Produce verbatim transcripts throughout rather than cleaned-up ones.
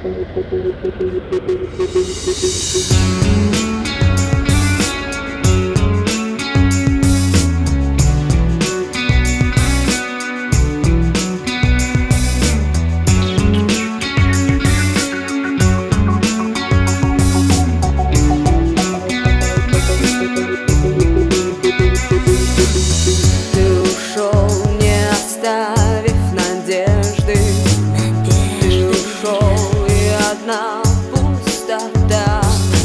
Пустота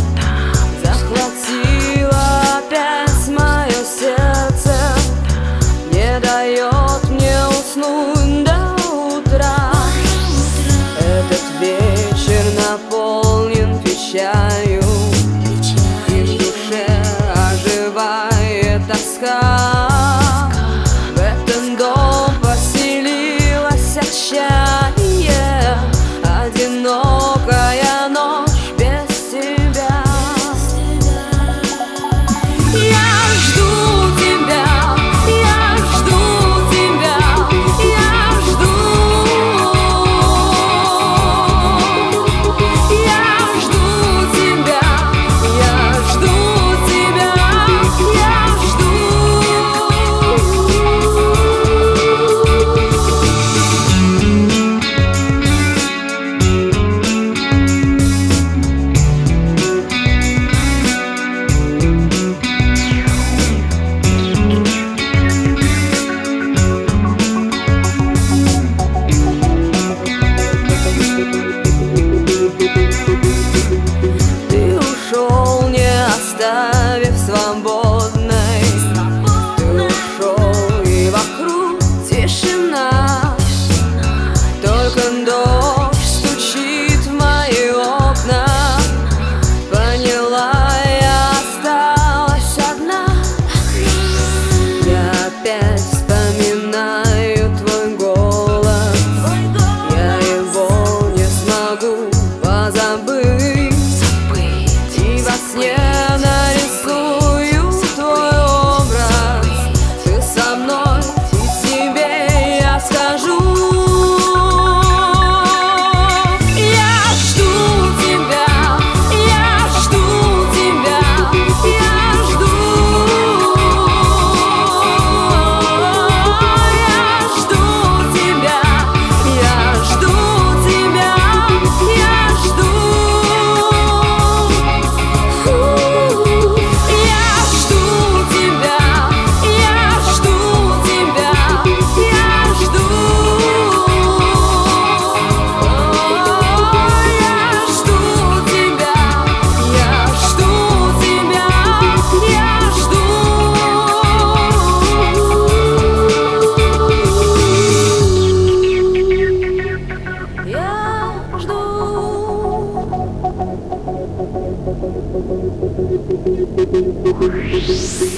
захватила опять мое сердце, не дает мне уснуть до утра. Этот вечер наполнен печалью, и в душе оживает тоска. В этом дом поселилось отчаяние, одинокая ночь без тебя. Я жду тебя, я жду тебя, я жду. Я жду тебя, я жду тебя, я жду. Оставив свободной, ты ушел, и вокруг тишина. Только дождь стучит в мои окна. Поняла, я осталась одна. Я опять вспоминаю твой голос, я его не смогу позабыть. И во сне нарисую твой образ, ты со мной, и тебе я скажу. Я жду тебя, я жду тебя, я жду. Я жду тебя, я жду тебя, я жду. Thank you.